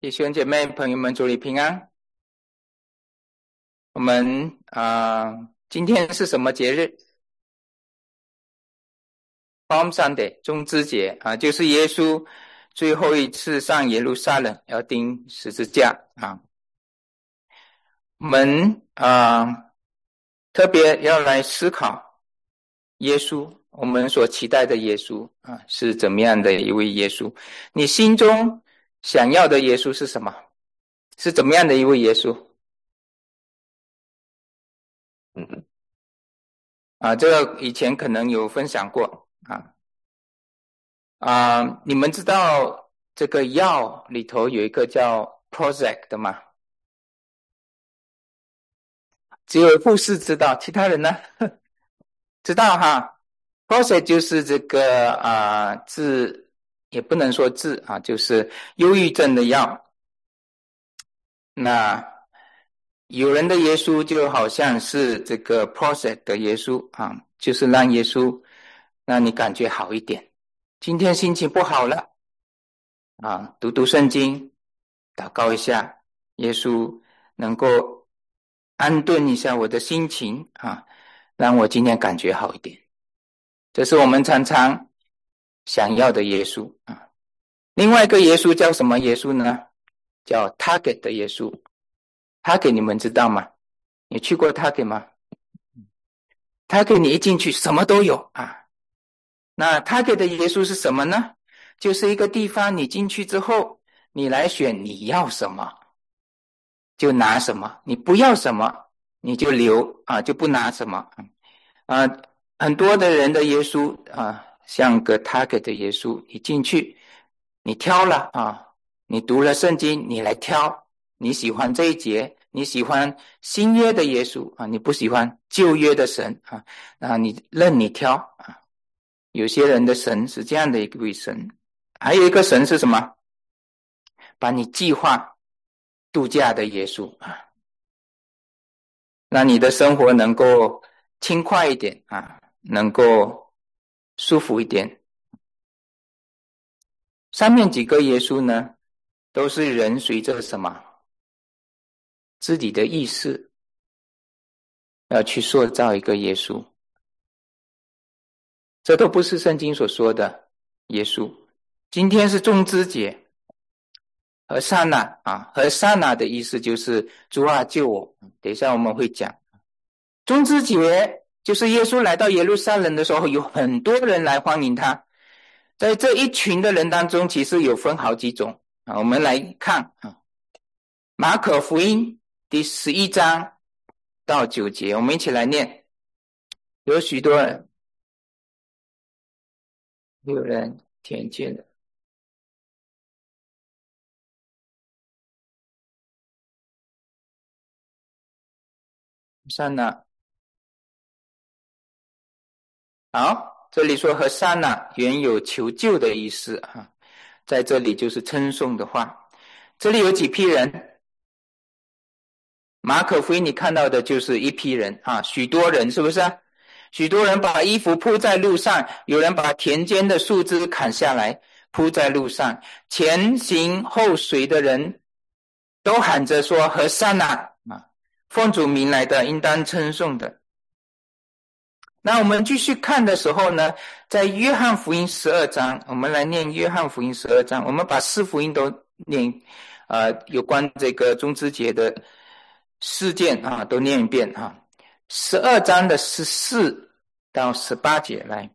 弟兄姐妹朋友们，主里平安。我们今天是什么节日？ Palm Sunday 棕枝节就是耶稣最后一次上耶路撒冷要钉十字架我们特别要来思考耶稣，我们所期待的耶稣是怎么样的一位耶稣？你心中想要的耶稣是什么？是怎么样的一位耶稣？这个以前可能有分享过你们知道这个药里头有一个叫 Prozac 的吗？只有护士知道，其他人呢？知道哈。Prozac 就是这个治，也不能说治就是忧郁症的药。那有人的耶稣就好像是这个 Prozac 的耶稣就是让耶稣让你感觉好一点。今天心情不好了读读圣经，祷告一下，耶稣能够安顿一下我的心情让我今天感觉好一点。这是我们常常想要的耶稣另外一个耶稣叫什么耶稣呢？叫 Target 的耶稣。Target 你们知道吗？你去过 Target 吗？ Target 你一进去什么都有那 Target 的耶稣是什么呢？就是一个地方，你进去之后，你来选你要什么就拿什么，你不要什么你就留就不拿什么很多的人的耶稣像个 Target 的耶稣，你进去你挑了你读了圣经，你来挑，你喜欢这一节，你喜欢新约的耶稣你不喜欢旧约的神你任你挑有些人的神是这样的一位神。还有一个神是什么？把你计划度假的耶稣让你的生活能够轻快一点能够舒服一点。上面几个耶稣呢，都是人随着什么自己的意识要去塑造一个耶稣，这都不是圣经所说的耶稣。今天是棕枝节，和刹那和刹那的意思就是主救我，等一下我们会讲。棕枝节就是耶稣来到耶路撒冷的时候，有很多人来欢迎他。在这一群的人当中，其实有分好几种我们来看马可福音第11章到9节，我们一起来念。有许多人，有人听见了。刹那好，这里说和刹那原有求救的意思在这里就是称颂的话。这里有几批人？马可福音你看到的就是一批人许多人，是不是许多人把衣服铺在路上，有人把田间的树枝砍下来铺在路上，前行后随的人都喊着说和散奉主名来的应当称颂的。那我们继续看的时候呢，在约翰福音12章，我们来念约翰福音12章，我们把4福音都念有关这个棕枝节的事件都念一遍12章的14到18节来。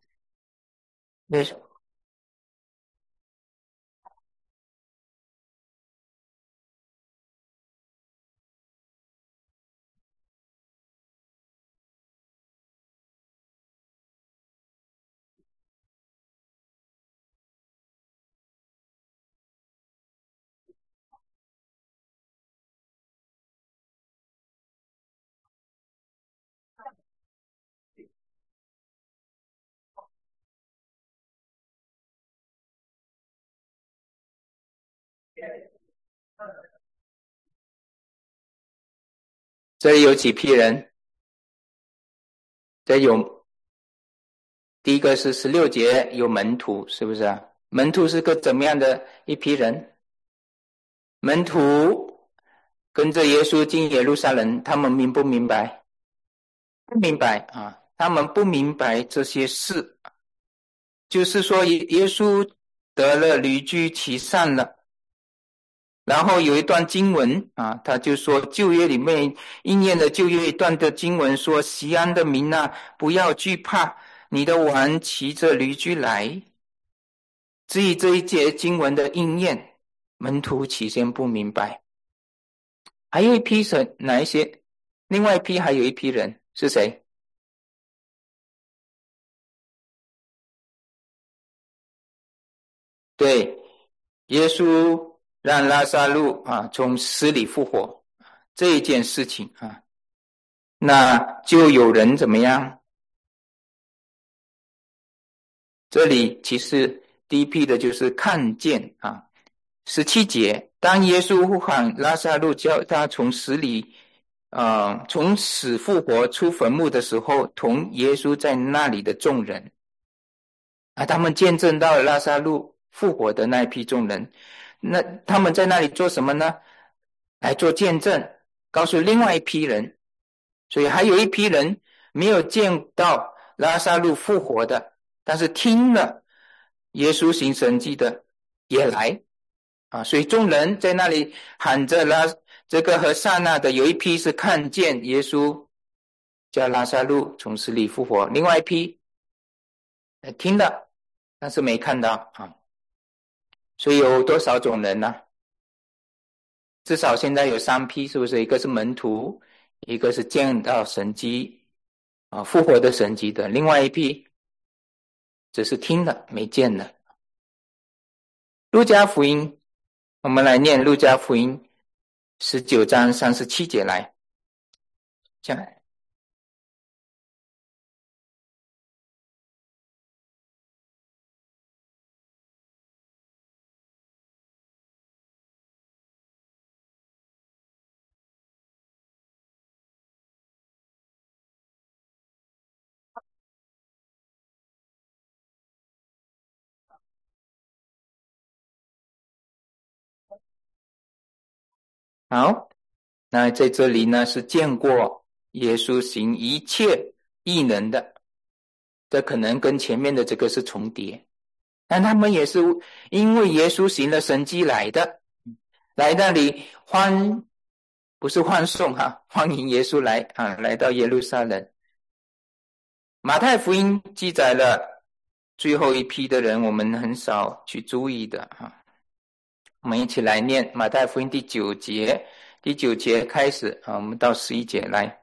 这里有几批人？这有第一个是16节有门徒，是不是门徒是个怎么样的一批人？ 门徒跟着耶稣进耶路撒冷，他们明不明白？不明白啊，他们不明白这些事，就是说耶稣得了驴驹骑上了。然后有一段经文啊，他就说旧约里面应验的旧约一段的经文说：西安的民啊，不要惧怕，你的王骑着驴驹来。至于这一节经文的应验，门徒起先不明白。还有一批人，哪一些？另外一批还有一批人是谁？对，耶稣让拉撒路啊从死里复活这一件事情啊，那就有人怎么样？这里其实第一批的就是看见啊，17节，当耶稣呼喊拉撒路叫他从死里从死复活出坟墓的时候，同耶稣在那里的众人啊，他们见证到拉撒路复活的那一批众人，那他们在那里做什么呢？来做见证，告诉另外一批人。所以还有一批人没有见到拉撒路复活的，但是听了耶稣行神迹的也来啊，所以众人在那里喊着这个和撒那的，有一批是看见耶稣叫拉撒路从死里复活，另外一批听了但是没看到啊。所以有多少种人呢？至少现在有3批，是不是？一个是门徒，一个是见到神迹啊复活的神迹的，另外一批只是听了没见了。路加福音，我们来念路加福音19章37节来。这样好，那在这里呢是见过耶稣行一切异能的，这可能跟前面的这个是重叠，但他们也是因为耶稣行了神迹来的，来那里不是欢送欢迎耶稣来啊，来到耶路撒冷。马太福音记载了最后一批的人，我们很少去注意的啊。我们一起来念马太福音第9节开始啊，我们到11节来。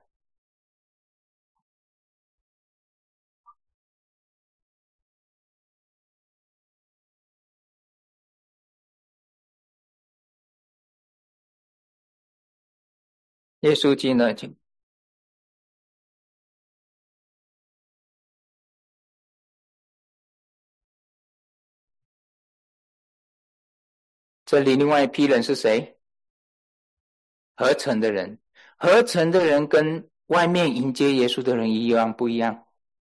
耶稣进了，这里另外一批人是谁？合成的人。合成的人跟外面迎接耶稣的人一样不一样？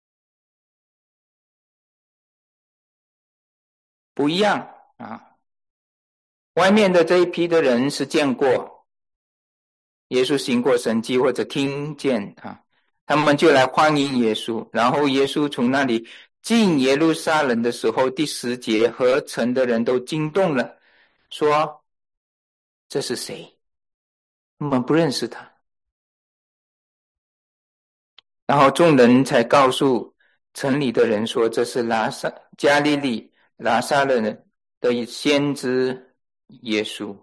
不一样啊！外面的这一批的人是见过耶稣行过神迹或者听见他们就来欢迎耶稣。然后耶稣从那里进耶路撒冷的时候，第10节，合成的人都惊动了，说这是谁？我们不认识他。然后众人才告诉城里的人说，这是加利利拿撒勒人的先知耶稣。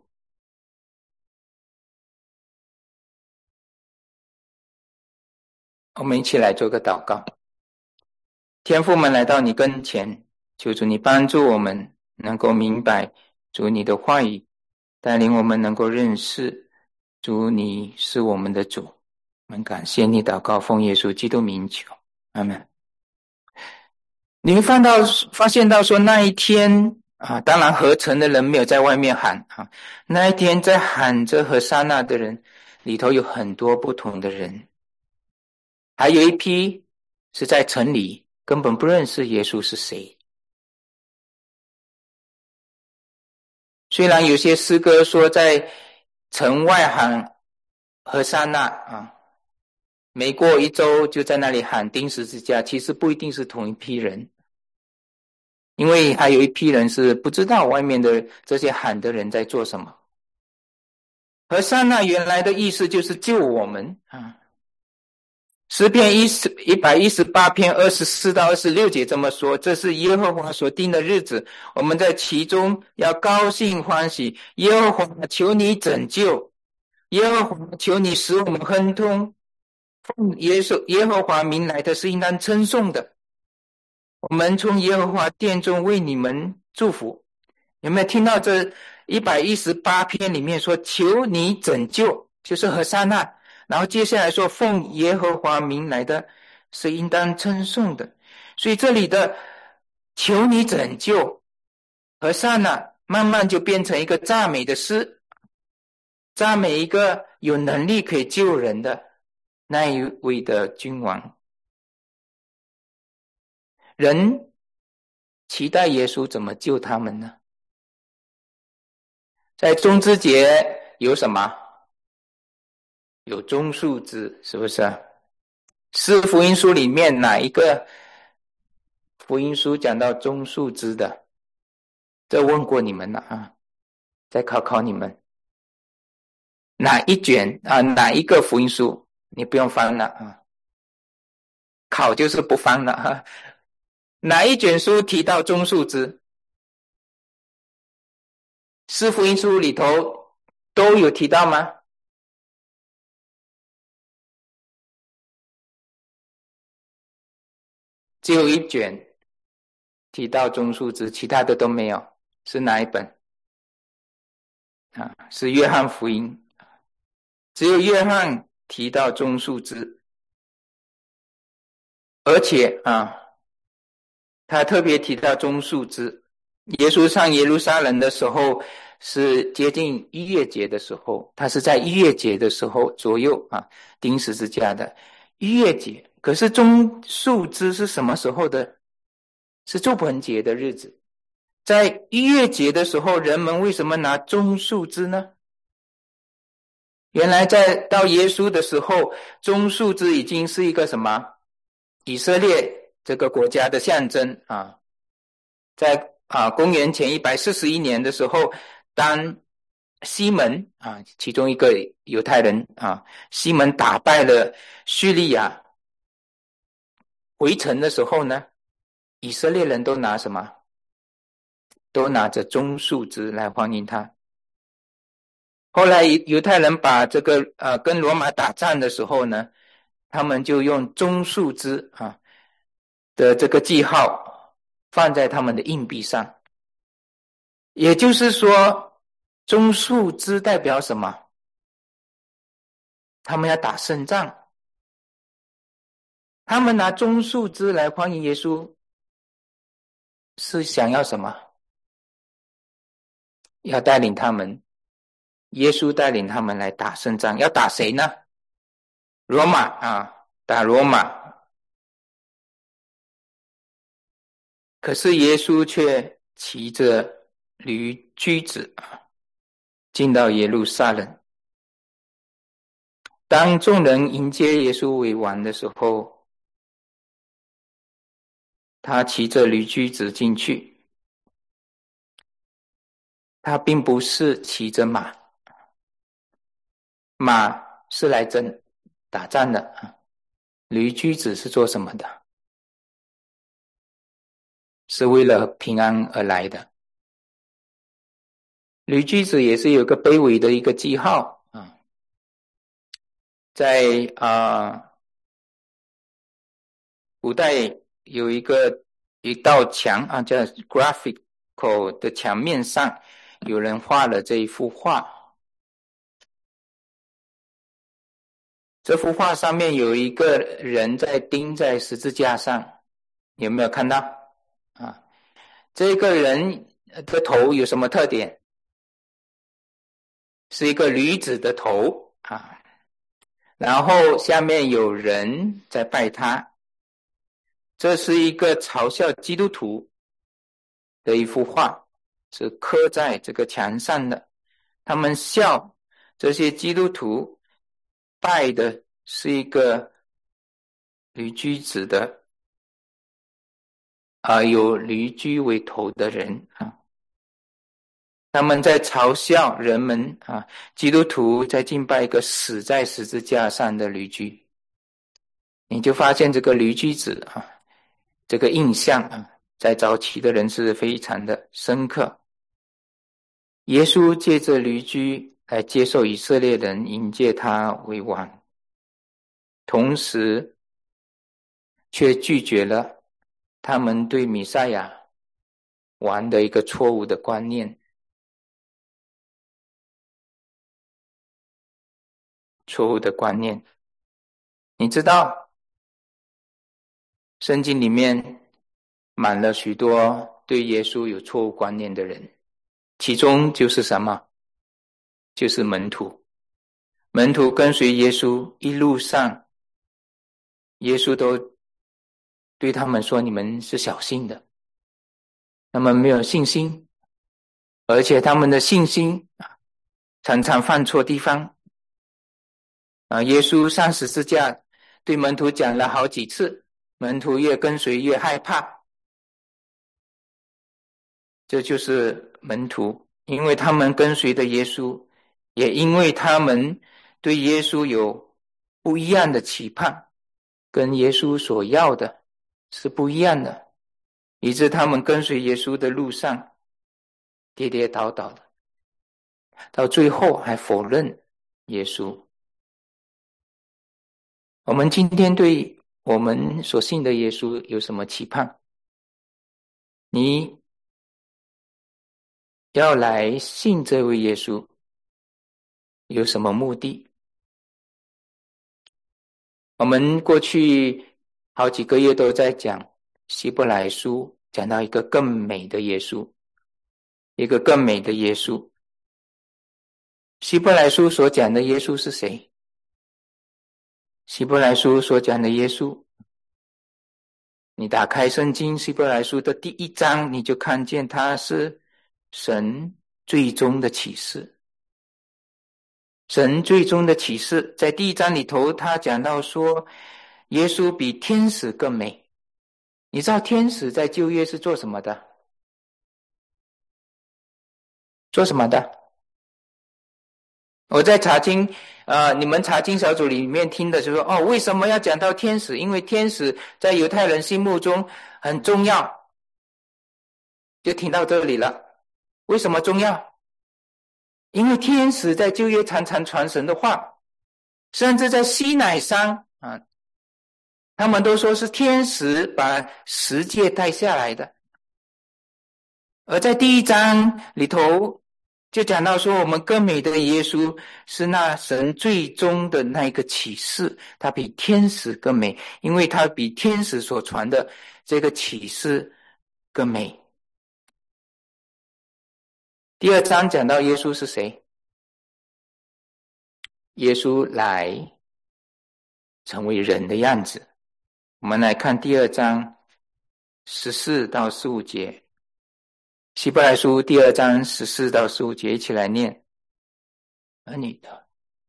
我们一起来做个祷告。天父们来到你跟前，求主你帮助我们能够明白主你的话语，带领我们能够认识主你是我们的主。我们感谢你，祷告奉耶稣基督名求，阿们。你会发现到说那一天当然合成的人没有在外面喊那一天在喊着和撒那的人里头有很多不同的人，还有一批是在城里根本不认识耶稣是谁。 虽然有些诗歌说在城外喊和散那啊，每过一周就在那里喊钉十字架，其实不一定是同一批人，因为还有一批人是不知道外面的这些喊的人在做什么。和散那原来的意思就是救我们啊。诗篇118篇24到26节这么说，这是耶和华所定的日子，我们在其中要高兴欢喜。耶和华求你拯救，耶和华求你使我们亨通。奉耶和华名来的是应当称颂的，我们从耶和华殿中为你们祝福。有没有听到这118篇里面说求你拯救，就是和散那，然后接下来说奉耶和华名来的是应当称颂的。所以这里的求你拯救和散那慢慢就变成一个赞美的诗，赞美一个有能力可以救人的那一位的君王。人期待耶稣怎么救他们呢？在棕枝节有什么？有棕树枝，是不是啊？四福音书里面哪一个福音书讲到棕树枝的？这问过你们了啊，再考考你们，哪一卷啊？哪一个福音书？你不用翻了啊，考就是不翻了啊。哪一卷书提到棕树枝？四福音书里头都有提到吗？只有一卷提到棕树枝，其他的都没有。是哪一本啊？是约翰福音，只有约翰提到棕树枝，而且啊，他特别提到棕树枝。耶稣上耶路撒冷的时候是接近逾越节的时候，他是在逾越节的时候左右啊钉十字架的逾越节。可是棕树枝是什么时候的？是住棚节的日子。在逾越节的时候，人们为什么拿棕树枝呢？原来到耶稣的时候，棕树枝已经是一个什么？以色列这个国家的象征啊。在公元前141年的时候，当西门啊，其中一个犹太人啊，西门打败了叙利亚回城的时候呢，以色列人都拿什么？都拿着棕树枝来欢迎他。后来犹太人把这个跟罗马打仗的时候呢，他们就用棕树枝的这个记号放在他们的硬币上。也就是说，棕树枝代表什么？他们要打胜仗，他们拿棕树枝来欢迎耶稣，是想要什么？要带领他们，耶稣带领他们来打胜仗。要打谁呢？罗马啊，打罗马。可是耶稣却骑着驴驹子进到耶路撒冷。当众人迎接耶稣为王的时候，他骑着驴驹子进去。他并不是骑着马，马是来打仗的，驴驹子是做什么的？是为了平安而来的。驴驹子也是有个卑微的一个记号啊，在古代有一道墙啊，叫 graphical 的墙面上，有人画了这一幅画。这幅画上面有一个人在钉在十字架上，有没有看到啊？这个人的头有什么特点？是一个驴子的头啊，然后下面有人在拜他。这是一个嘲笑基督徒的一幅画是刻在这个墙上的。他们笑这些基督徒拜的是一个驴驹子的有驴驹为头的人啊。他们在嘲笑人们啊，基督徒在敬拜一个死在十字架上的驴驹。你就发现这个驴驹子啊，这个印象啊，在早期的人是非常的深刻。耶稣借着驴驹来接受以色列人迎接他为王，同时却拒绝了他们对弥赛亚王的一个错误的观念。你知道圣经里面满了许多对耶稣有错误观念的人，其中就是什么？就是门徒。门徒跟随耶稣一路上，耶稣都对他们说，你们是小信的，他们没有信心，而且他们的信心常常犯错地方。耶稣上十字架对门徒讲了好几次，门徒越跟随越害怕。这就是门徒，因为他们跟随的耶稣，也因为他们对耶稣有不一样的期盼，跟耶稣所要的是不一样的，以致他们跟随耶稣的路上跌跌倒倒的，到最后还否认耶稣。我们今天对我们所信的耶稣有什么期盼？你要来信这位耶稣有什么目的？我们过去好几个月都在讲希伯来书，讲到一个更美的耶稣，一个更美的耶稣。希伯来书所讲的耶稣是谁？希伯来书所讲的耶稣，你打开圣经希伯来书的第1章，你就看见他是神最终的启示。神最终的启示在第1章里头，他讲到说耶稣比天使更美。你知道天使在旧约是做什么的？做什么的？我在查经你们查经小组里面听的就说，为什么要讲到天使？因为天使在犹太人心目中很重要。就听到这里了。为什么重要？因为天使在旧约常常传神的话，甚至在西乃山他们都说是天使把十诫带下来的。而在第1章里头就讲到说，我们更美的耶稣是那神最终的那一个启示，他比天使更美，因为他比天使所传的这个启示更美。第2章讲到耶稣是谁？耶稣来成为人的样子。我们来看第2章14到15节，希伯来书第2章14到15节，一起来念。你的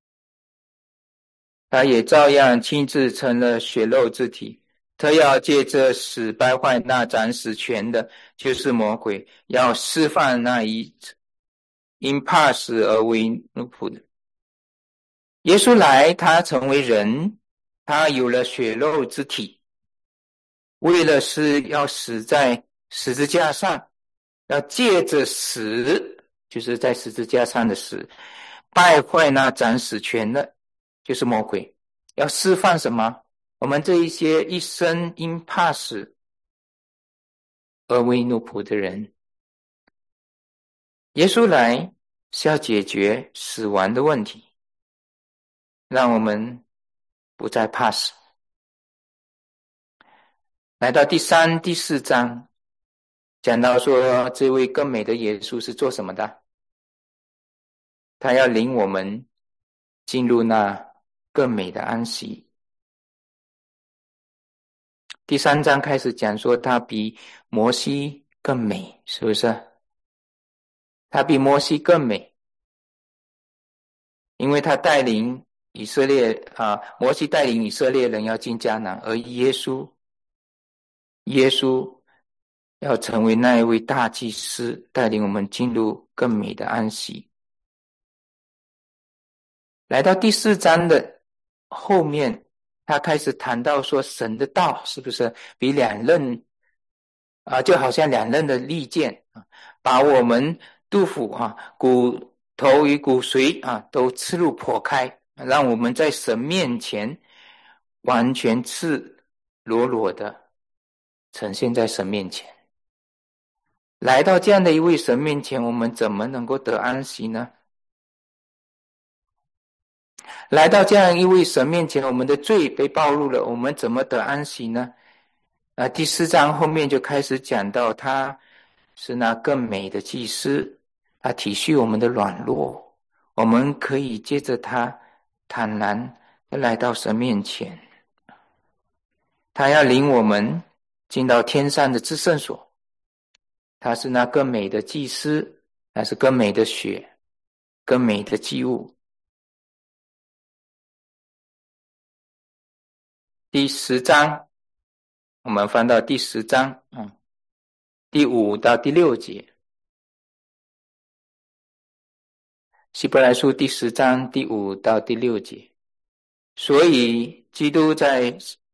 他也照样亲自成了血肉之体，他要借着死败坏那掌死权的，就是魔鬼，要释放那因怕死而为奴仆的。耶稣来，他成为人，他有了血肉之体，为了是要死在十字架上，要借着死，就是在十字架上的死，败坏那掌死权的，就是魔鬼，要释放什么？我们这一些一生因怕死而为奴仆的人。耶稣来是要解决死亡的问题，让我们不再怕死。来到第3、第4章，讲到说这位更美的耶稣是做什么的？他要领我们进入那更美的安息。第3章开始讲说他比摩西更美，是不是？ 他比摩西更美，因为他带领以色列摩西带领以色列人要进迦南，而耶稣要成为那一位大祭司，带领我们进入更美的安息。来到第4章的后面，他开始谈到说神的道是不是比两刃就好像两刃的利剑把我们肚腹骨头与骨髓都刺入破开，让我们在神面前完全赤裸裸的呈现在神面前。来到这样的一位神面前，我们怎么能够得安息呢？来到这样一位神面前，我们的罪被暴露了，我们怎么得安息呢？第4章后面就开始讲到他是那更美的祭司，他体恤我们的软弱，我们可以借着他坦然地来到神面前。他要领我们进到天上的至圣所，他是那更美的祭司，他是更美的血，更美的祭物。第10章，我们翻到第10章第5到第6节。希伯来书第10章第5到第6节。所以基督在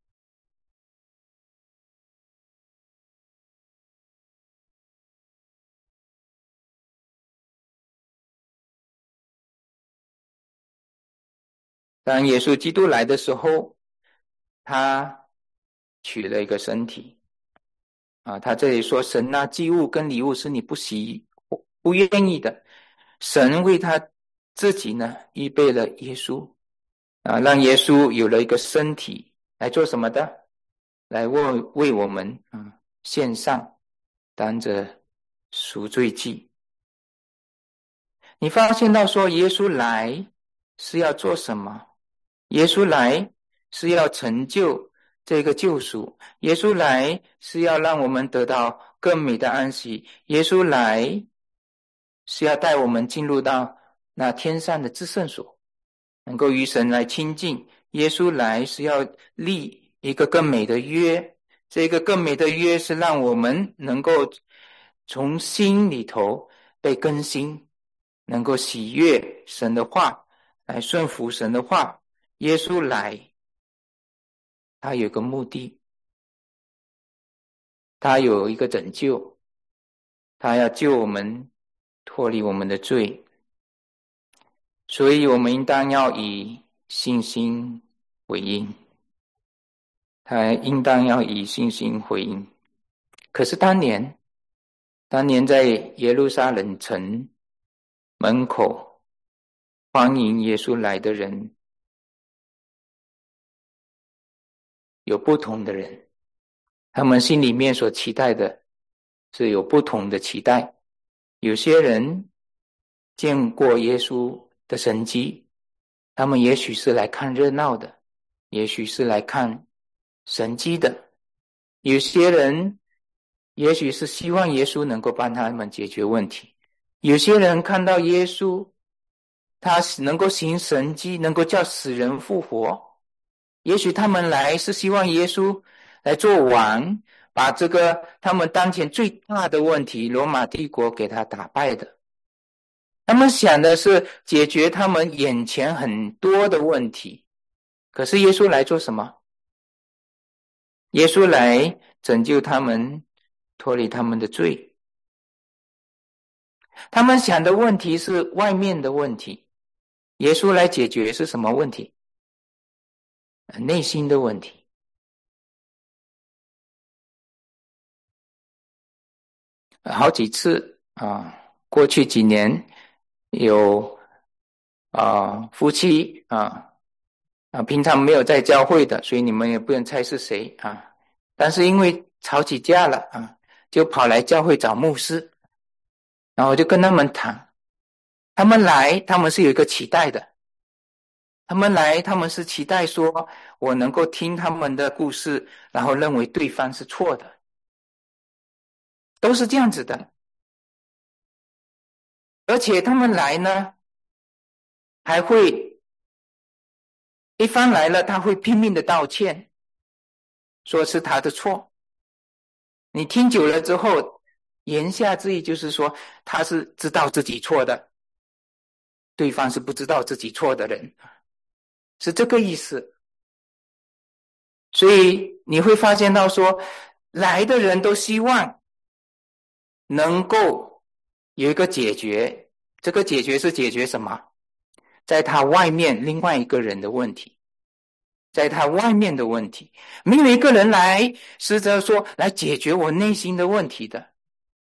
当耶稣基督来的时候，他取了一个身体他这里说神祭物跟礼物是你不愿意的，神为他自己呢预备了耶稣让耶稣有了一个身体来做什么的？来为我们献上当着赎罪祭。你发现到说耶稣来是要做什么？耶稣来是要成就这个救赎，耶稣来是要让我们得到更美的安息，耶稣来是要带我们进入到那天上的至圣所，能够与神来亲近。耶稣来是要立一个更美的约，这个更美的约是让我们能够从心里头被更新，能够喜悦神的话，来顺服神的话。耶稣来他有个目的，他有一个拯救，他要救我们脱离我们的罪，所以我们应当要以信心回应，他应当要以信心回应。可是当年在耶路撒冷城门口欢迎耶稣来的人有不同的人，他们心里面所期待的是有不同的期待。有些人见过耶稣的神迹，他们也许是来看热闹的，也许是来看神迹的。有些人也许是希望耶稣能够帮他们解决问题。有些人看到耶稣他能够行神迹，能够叫死人复活，也许他们来是希望耶稣来做王，把这个他们当前最大的问题罗马帝国给他打败的。他们想的是解决他们眼前很多的问题。可是耶稣来做什么？耶稣来拯救他们，脱离他们的罪。他们想的问题是外面的问题，耶稣来解决是什么问题？内心的问题。好几次过去几年有夫妻平常没有在教会的，所以你们也不能猜是谁但是因为吵起架了就跑来教会找牧师，然后我就跟他们谈，他们来他们是有一个期待的，他们来他们是期待说我能够听他们的故事，然后认为对方是错的，都是这样子的。 而且他们来呢，还会一方来了，他会拼命的道歉，说是他的错。你听久了之后，言下之意就是说，他是知道自己错的，对方是不知道自己错的人，是这个意思。所以你会发现到说，来的人都希望能够有一个解决，这个解决是解决什么？在他外面另外一个人的问题，在他外面的问题，没有一个人来试着说来解决我内心的问题的。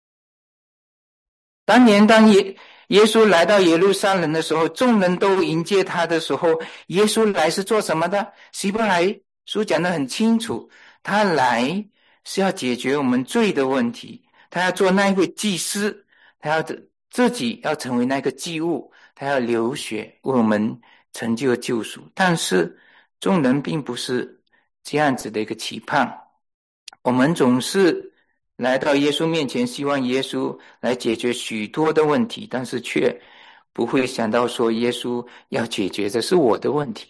当年当耶稣来到耶路撒冷的时候，众人都迎接他的时候，耶稣来是做什么的？希伯来书讲得很清楚，他来是要解决我们罪的问题，他要做那一位祭司，他要自己要成为那个祭物，他要流血为我们成就救赎。但是众人并不是这样子的一个期盼，我们总是来到耶稣面前，希望耶稣来解决许多的问题，但是却不会想到说耶稣要解决的是我的问题。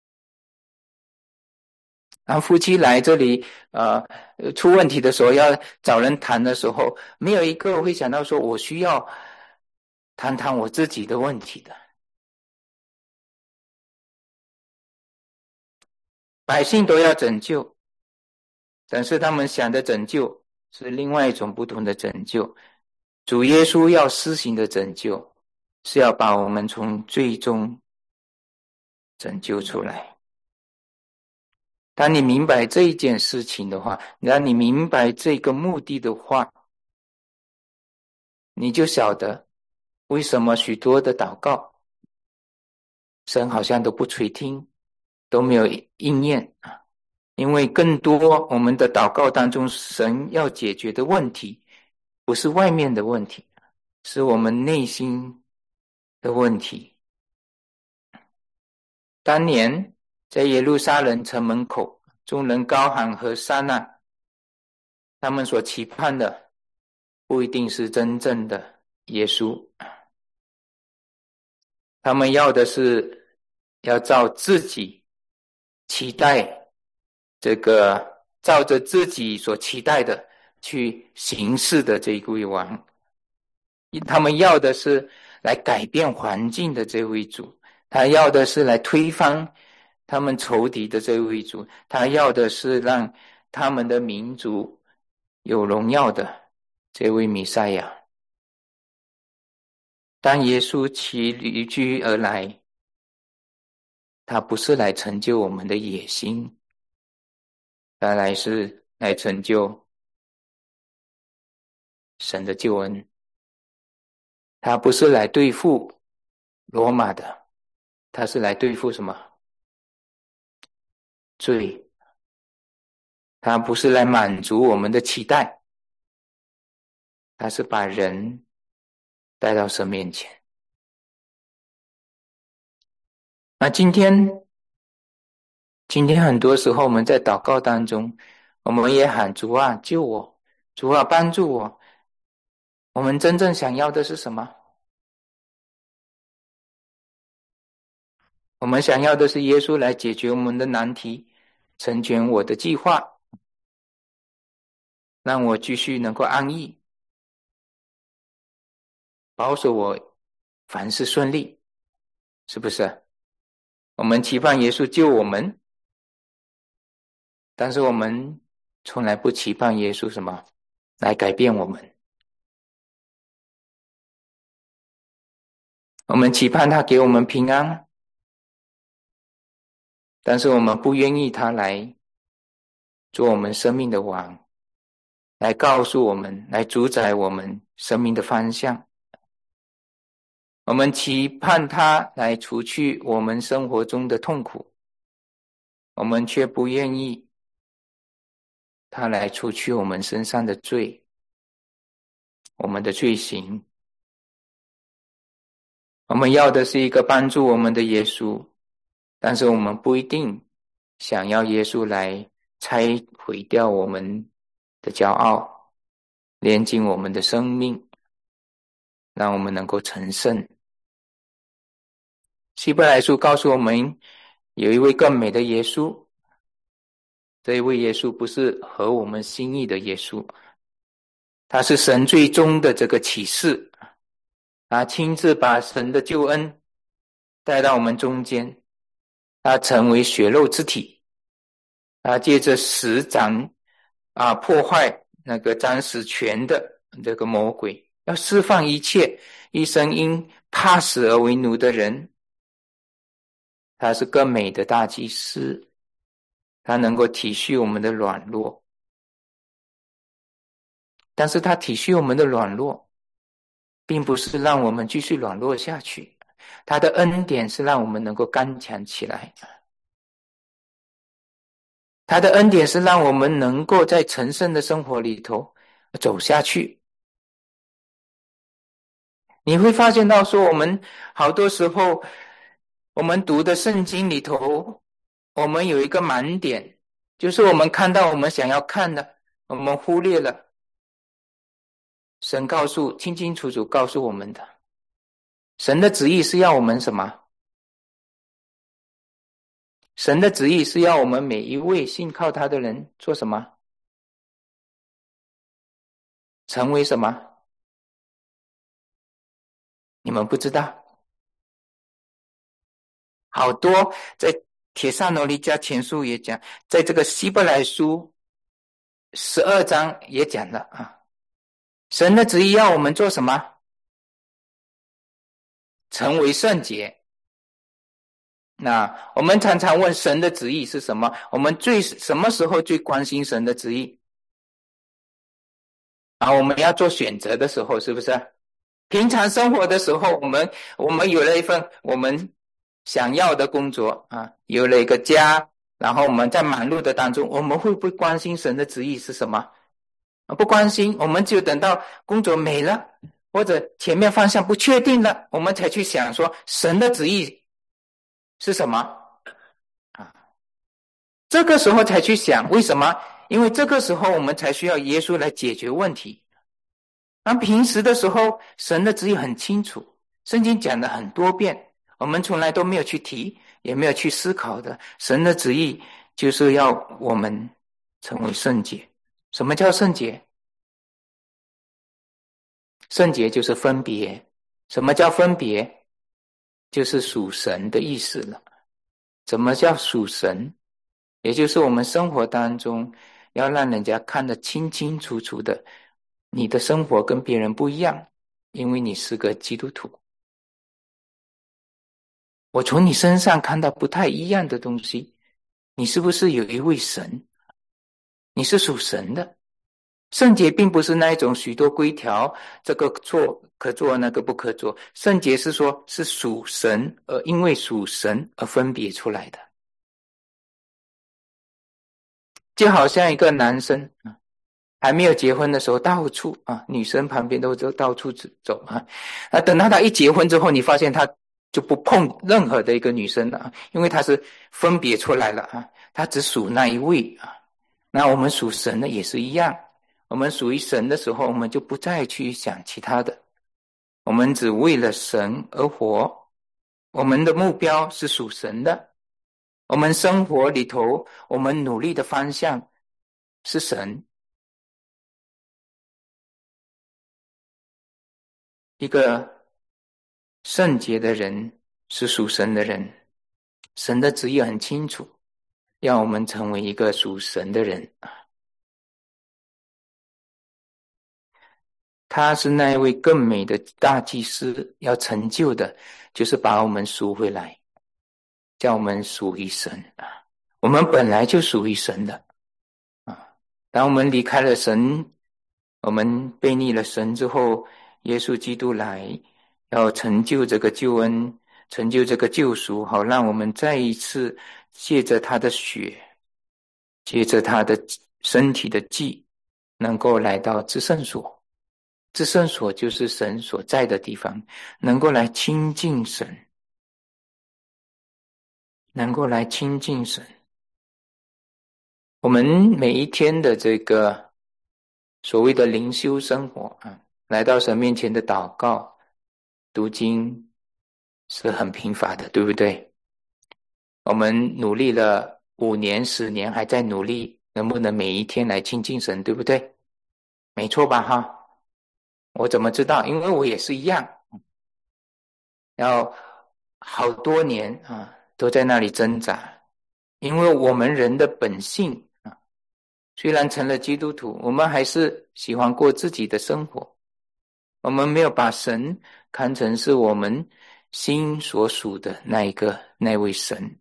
当夫妻来这里出问题的时候，要找人谈的时候，没有一个会想到说我需要谈谈我自己的问题的。百姓都要拯救，但是他们想的拯救是另外一种不同的拯救。主耶稣要施行的拯救是要把我们从最终拯救出来。当你明白这一件事情的话，当你明白这个目的的话，你就晓得为什么许多的祷告神好像都不垂听，都没有应验啊。因为更多我们的祷告当中，神要解决的问题不是外面的问题，是我们内心的问题。当年在耶路撒冷城门口，众人高喊和散那，他们所期盼的不一定是真正的耶稣，他们要的是要照自己期待这个照着自己所期待的去行事的这一位王，他们要的是来改变环境的这位主，他要的是来推翻他们仇敌的这位主，他要的是让他们的民族有荣耀的这位弥赛亚。当耶稣骑驴驹而来，他不是来成就我们的野心，他来是来成就神的救恩。他不是来对付罗马的，他是来对付什么？罪。他不是来满足我们的期待，他是把人带到神面前。那今天很多时候我们在祷告当中，我们也喊主啊救我，主啊帮助我。我们真正想要的是什么？我们想要的是耶稣来解决我们的难题，成全我的计划，让我继续能够安逸，保守我凡事顺利，是不是？我们期盼耶稣救我们，但是我们从来不期盼耶稣什么来改变我们。我们期盼他给我们平安，但是我们不愿意他来做我们生命的王，来告诉我们，来主宰我们生命的方向。我们期盼他来除去我们生活中的痛苦，我们却不愿意他来除去我们身上的罪，我们的罪行。我们要的是一个帮助我们的耶稣，但是我们不一定想要耶稣来拆毁掉我们的骄傲，连接我们的生命， 让我们能够成圣。希伯来书告诉我们，有一位更美的耶稣，这一位耶稣不是合我们心意的耶稣，他是神最终的这个启示，他亲自把神的救恩带到我们中间，他成为血肉之体，他借着死斩破坏那个掌死权的这个魔鬼，要释放一切一生因怕死而为奴的人。他是更美的大祭司，他能够体恤我们的软弱，但是他体恤我们的软弱，并不是让我们继续软弱下去，他的恩典是让我们能够刚强起来，他的恩典是让我们能够在成圣的生活里头走下去。你会发现到说，我们好多时候我们读的圣经里头，我们有一个盲点，就是我们看到我们想要看的，我们忽略了神清清楚楚告诉我们的，神的旨意是要我们什么？神的旨意是要我们每一位信靠他的人做什么？成为什么？你们不知道？好多在帖撒罗尼迦前书也讲，在这个希伯来书12章也讲了神的旨意要我们做什么？成为圣洁。那我们常常问神的旨意是什么？我们什么时候最关心神的旨意？我们要做选择的时候，是不是？平常生活的时候，我们有了一份我们想要的工作有了一个家，然后我们在忙碌的当中，我们会不会关心神的旨意是什么？不关心，我们就等到工作没了，或者前面方向不确定了，我们才去想说神的旨意是什么这个时候才去想，为什么？因为这个时候我们才需要耶稣来解决问题。平时的时候，神的旨意很清楚，圣经讲了很多遍，我们从来都没有去提，也没有去思考的。神的旨意就是要我们成为圣洁。什么叫圣洁？圣洁就是分别。什么叫分别？就是属神的意思了。怎么叫属神？也就是我们生活当中要让人家看得清清楚楚的，你的生活跟别人不一样，因为你是个基督徒。我从你身上看到不太一样的东西，你是不是有一位神？你是属神的。圣洁并不是那一种许多规条，这个做可做，那个不可做。圣洁是说是属神，而因为属神而分别出来的。就好像一个男生还没有结婚的时候，到处女生旁边都到处走等到他一结婚之后，你发现他就不碰任何的一个女生了因为他是分别出来了他只属那一位那我们属神的也是一样，我们属于神的时候，我们就不再去想其他的，我们只为了神而活，我们的目标是属神的，我们生活里头，我们努力的方向是神。一个圣洁的人是属神的人，神的旨意很清楚，要我们成为一个属神的人他是那一位更美的大祭司，要成就的就是把我们赎回来，叫我们属于神我们本来就属于神的当我们离开了神，我们背逆了神之后，耶稣基督来要成就这个救恩，成就这个救赎，好让我们再一次借着他的血，借着他的身体的祭，能够来到至圣所。至圣所就是神所在的地方，能够来亲近神，能够来亲近神。我们每一天的这个所谓的灵修生活来到神面前的祷告， 读经是很贫乏的，对不对？我们努力了5年、10年，还在努力，能不能每一天来亲近神，对不对？没错吧，哈？我怎么知道？因为我也是一样，要好多年啊，都在那里挣扎。因为我们人的本性啊，虽然成了基督徒，我们还是喜欢过自己的生活。我们没有把神看成是我们心所属的那位神。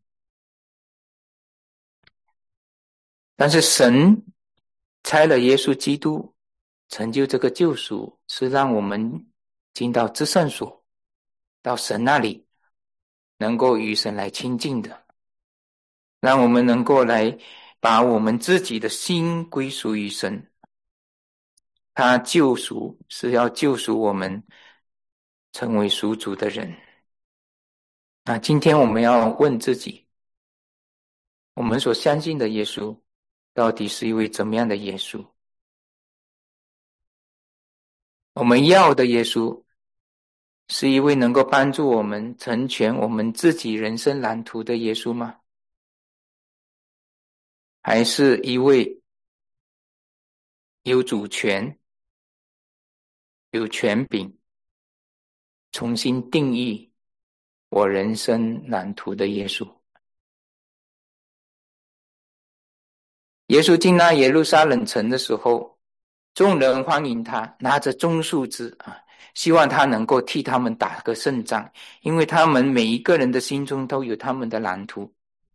但是神差了耶稣基督成就这个救赎，是让我们进到至圣所，到神那里能够与神来亲近的，让我们能够来把我们自己的心归属于神。他救赎是要救赎我们成为属主的人。那今天我们要问自己，我们所相信的耶稣到底是一位怎么样的耶稣？我们要的耶稣是一位能够帮助我们成全我们自己人生蓝图的耶稣吗？还是一位有主权、有权柄，重新定义我人生蓝图的耶稣？耶稣进那耶路撒冷城的时候，众人欢迎他，拿着棕树枝啊，希望他能够替他们打个胜仗，因为他们每一个人的心中都有他们的蓝图，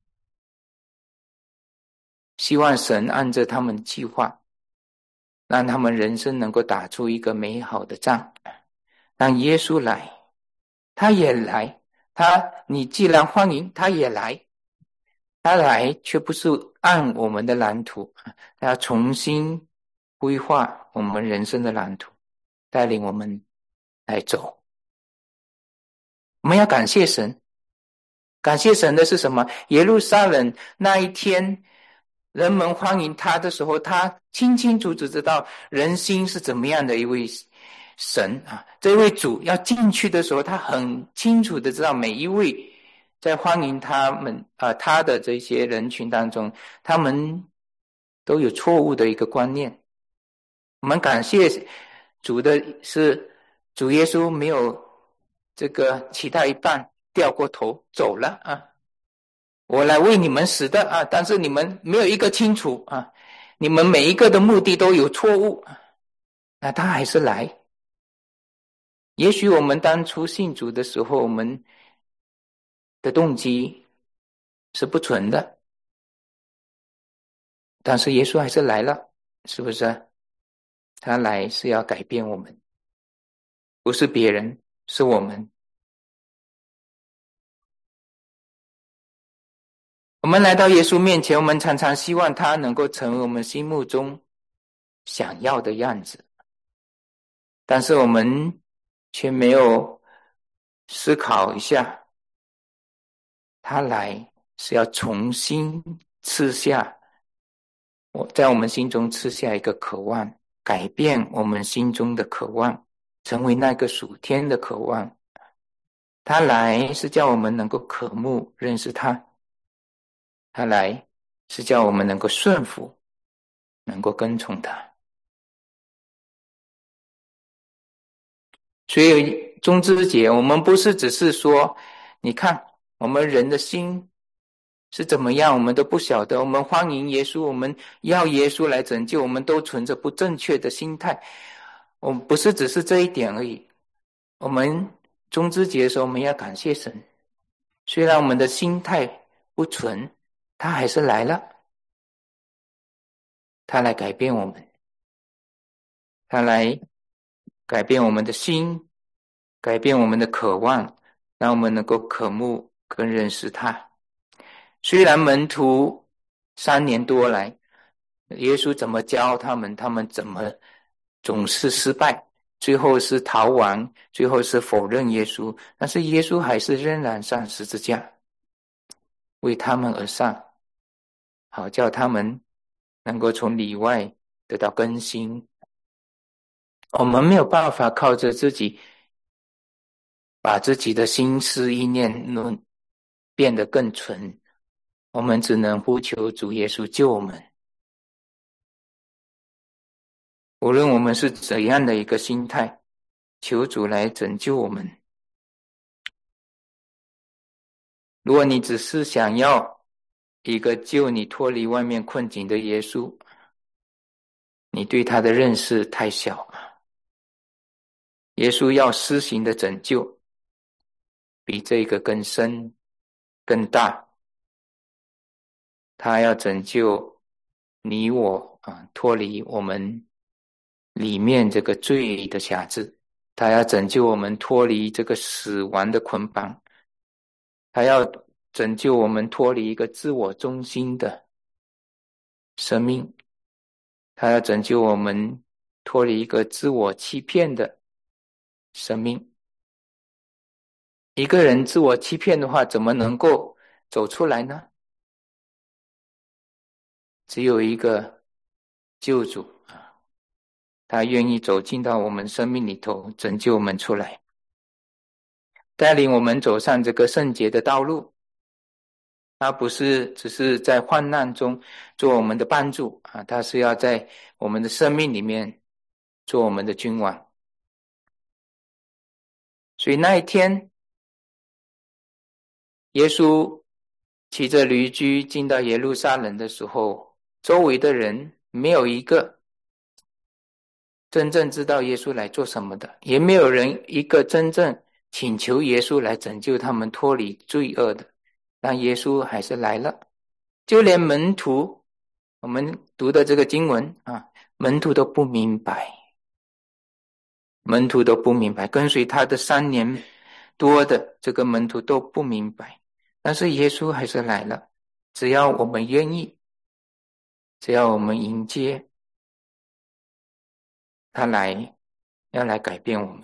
希望神按着他们的计划，让他们人生能够打出一个美好的仗。让耶稣来，他也来，你既然欢迎，他也来，他来却不是按我们的蓝图，他要重新规划我们人生的蓝图，带领我们来走。我们要感谢神，感谢神的是什么？耶路撒冷那一天人们欢迎他的时候，他清清楚楚知道人心是怎么样的一位神啊！这位主要进去的时候，他很清楚的知道每一位在欢迎他的这些人群当中，他们都有错误的一个观念。我们感谢主的是，主耶稣没有这个其他一半掉过头走了啊！我来为你们死的啊！但是你们没有一个清楚啊！你们每一个的目的都有错误，那他还是来。也许我们当初信主的时候，我们的动机是不纯的，但是耶稣还是来了，是不是？他来是要改变我们，不是别人，是我们。我们来到耶稣面前，我们常常希望他能够成为我们心目中想要的样子，但是我们却没有思考一下，他来是要重新赐下在我们心中赐下一个渴望，改变我们心中的渴望，成为那个属天的渴望。他来是叫我们能够渴慕认识他，他来是叫我们能够顺服，能够跟从他。所以中之节，我们不是只是说，你看我们人的心是怎么样，我们都不晓得。我们欢迎耶稣，我们要耶稣来拯救，我们都存着不正确的心态。我们不是只是这一点而已。我们中之节的时候，我们要感谢神，虽然我们的心态不纯，他还是来了，他来改变我们，他来改变我们的心，改变我们的渴望，让我们能够渴慕跟认识他。虽然门徒3年多来，耶稣怎么教他们，他们怎么总是失败，最后是逃亡，最后是否认耶稣，但是耶稣还是仍然上十字架，为他们而上，好叫他们能够从里外得到更新。我们没有办法靠着自己把自己的心思意念变得更纯，我们只能呼求主耶稣救我们。无论我们是怎样的一个心态，求主来拯救我们。如果你只是想要一个救你脱离外面困境的耶稣，你对他的认识太小。耶稣要施行的拯救比这个更深更大，他要拯救你我脱离我们里面这个罪的辖制，他要拯救我们脱离这个死亡的捆绑，他要拯救我们脱离一个自我中心的生命，他要拯救我们脱离一个自我欺骗的生命。一个人自我欺骗的话，怎么能够走出来呢？只有一个救主他愿意走进到我们生命里头，拯救我们出来，带领我们走上这个圣洁的道路。他不是只是在患难中做我们的帮助他是要在我们的生命里面做我们的君王。所以那一天，耶稣骑着驴驹进到耶路撒冷的时候，周围的人没有一个真正知道耶稣来做什么的，也没有人一个真正请求耶稣来拯救他们脱离罪恶的，但耶稣还是来了。就连门徒，我们读的这个经文门徒都不明白，跟随他的3年多的这个门徒都不明白，但是耶稣还是来了。只要我们愿意，只要我们迎接他来，要来改变我们。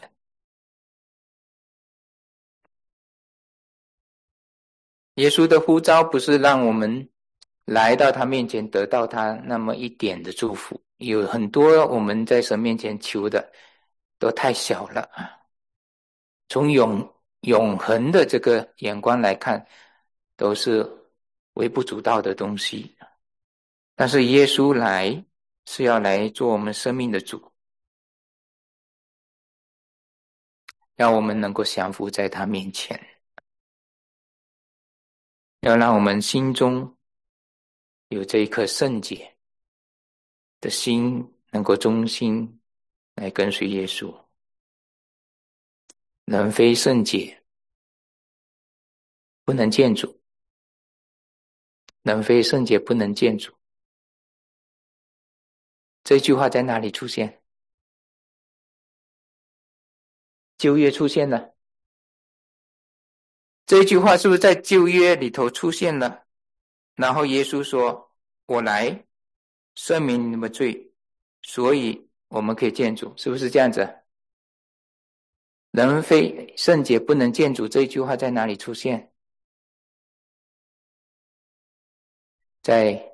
耶稣的呼召不是让我们来到他面前得到他那么一点的祝福，有很多我们在神面前求的都太小了。从永恒的这个眼光来看，都是微不足道的东西。但是耶稣来是要来做我们生命的主，让我们能够降服在他面前，要让我们心中有这一颗圣洁的心，能够忠心来跟随耶稣。人非圣洁不能见主，人非圣洁不能见主。这句话在哪里出现？旧约出现了。这句话是不是在旧约里头出现了？然后耶稣说，我来赦免你们罪，所以我们可以见主，是不是这样子？人非圣洁不能见主，这句话在哪里出现？在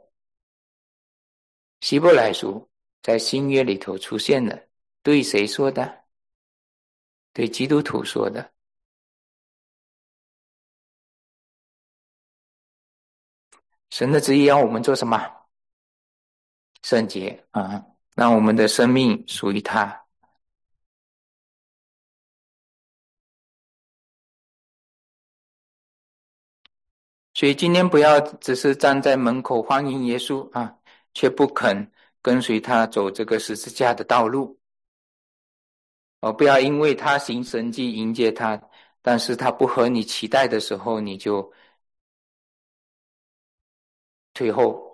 希伯来书，在新约里头出现了。对谁说的？对基督徒说的。神的旨意要我们做什么？圣洁让我们的生命属于他。所以今天不要只是站在门口欢迎耶稣却不肯跟随他走这个十字架的道路。不要因为他行神迹迎接他，但是他不合你期待的时候，你就退后。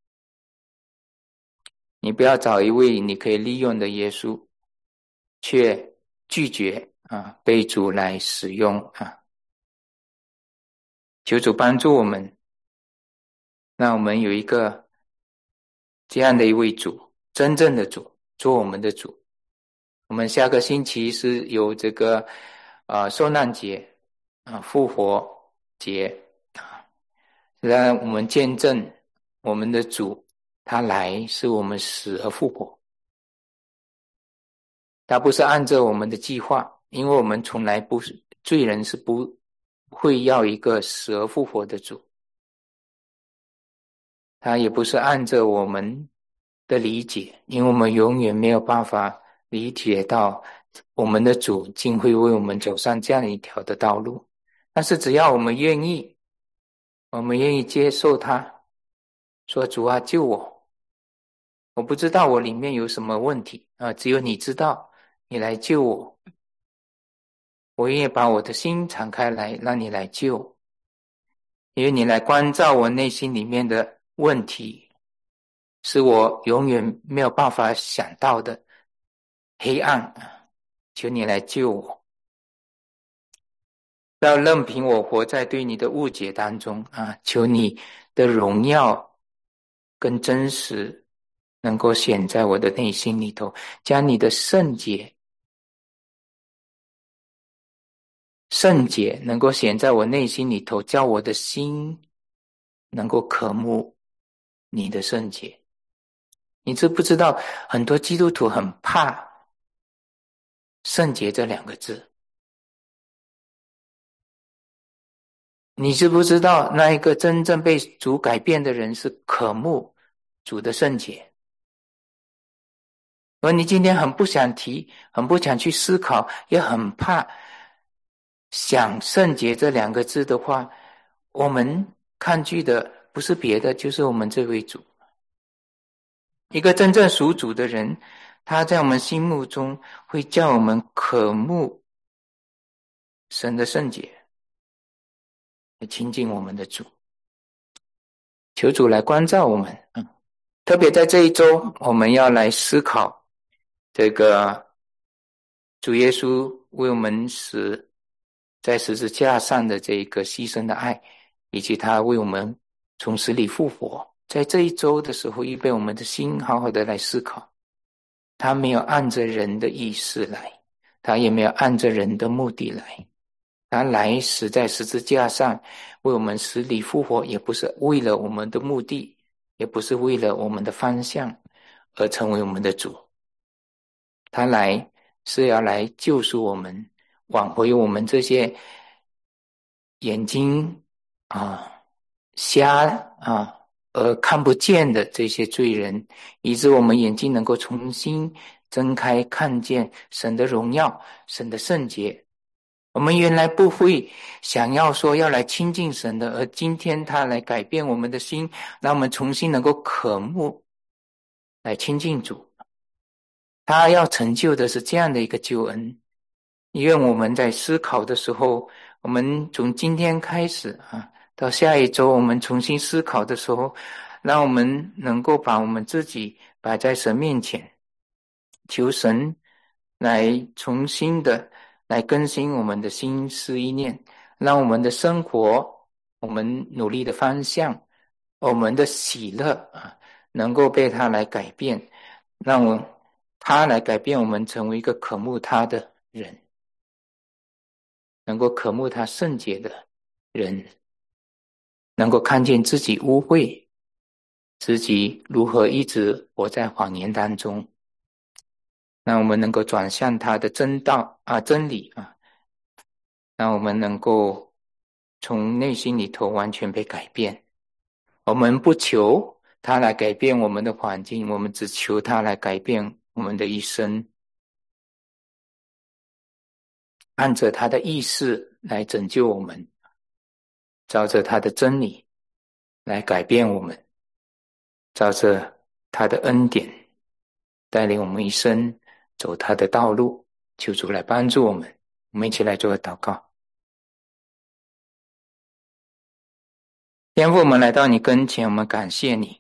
你不要找一位你可以利用的耶稣，却拒绝被主来使用求主帮助我们，让我们有一个这样的一位主，真正的主，做我们的主。我们下个星期是有这个受难节复活节让我们见证我们的主他来是我们死而复活。他不是按照我们的计划，因为我们从来不是罪人是不会要一个死而复活的主，他也不是按照我们的理解，因为我们永远没有办法理解到我们的主竟会为我们走上这样一条的道路。但是只要我们愿意，我们愿意接受他，说主啊，救我，我不知道我里面有什么问题啊，只有你知道，你来救我，我愿意把我的心敞开来，让你来救，因为你来关照我内心里面的问题，是我永远没有办法想到的黑暗，求你来救我，不要任凭我活在对你的误解当中啊！求你的荣耀跟真实能够显在我的内心里头，将你的圣洁能够显在我内心里头，叫我的心能够渴慕你的圣洁。你知不知道很多基督徒很怕圣洁这两个字？你知不知道那一个真正被主改变的人是渴慕主的圣洁？而你今天很不想提，很不想去思考，也很怕想圣洁这两个字的话，我们抗拒的不是别的，就是我们这位主。一个真正属主的人，他在我们心目中会叫我们渴慕神的圣洁，来亲近我们的主，求主来关照我们。特别在这一周，我们要来思考这个主耶稣为我们死在十字架上的这个牺牲的爱，以及他为我们从死里复活。在这一周的时候，预备我们的心好好的来思考，他没有按着人的意思来，他也没有按着人的目的来，他来死在十字架上为我们死里复活，也不是为了我们的目的，也不是为了我们的方向而成为我们的主，他来是要来救赎我们，挽回我们这些眼睛瞎而看不见的这些罪人，以致我们眼睛能够重新睁开，看见神的荣耀，神的圣洁。我们原来不会想要说要来亲近神的，而今天他来改变我们的心，让我们重新能够渴慕来亲近主。他要成就的是这样的一个救恩。愿我们在思考的时候，我们从今天开始到下一周我们重新思考的时候，让我们能够把我们自己摆在神面前，求神来重新的来更新我们的心思意念，让我们的生活，我们努力的方向，我们的喜乐能够被他来改变，让他来改变我们成为一个渴慕他的人，能够渴慕他圣洁的人，能够看见自己污秽，自己如何一直活在谎言当中，让我们能够转向他的真道真理让我们能够从内心里头完全被改变。我们不求他来改变我们的环境，我们只求他来改变我们的一生，按着他的意思来拯救我们，照着他的真理来改变我们，照着他的恩典带领我们一生走他的道路。求主来帮助我们，我们一起来做个祷告。天父，我们来到你跟前，我们感谢你。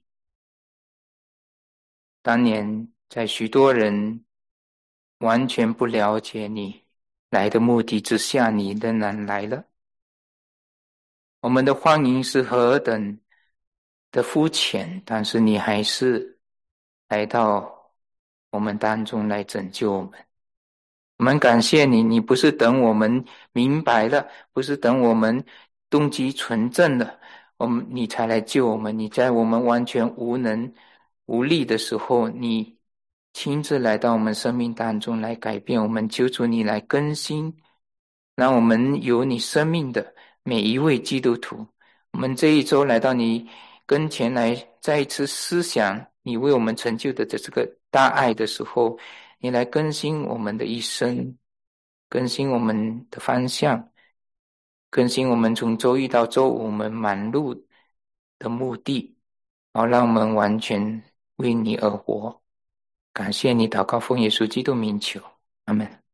当年在许多人完全不了解你来的目的之下，你仍然来了。我们的欢迎是何等的肤浅，但是你还是来到我们当中来拯救我们。我们感谢你，你不是等我们明白了，不是等我们动机纯正了，你才来救我们。你在我们完全无能无力的时候，你亲自来到我们生命当中来改变我们，求主你来更新让我们有你生命的每一位基督徒，我们这一周来到你跟前来，再一次思想你为我们成就的这个大爱的时候，你来更新我们的一生，更新我们的方向，更新我们从周一到周五我们忙碌的目的，然后让我们完全为你而活。感谢你，祷告奉耶稣基督名求，阿们。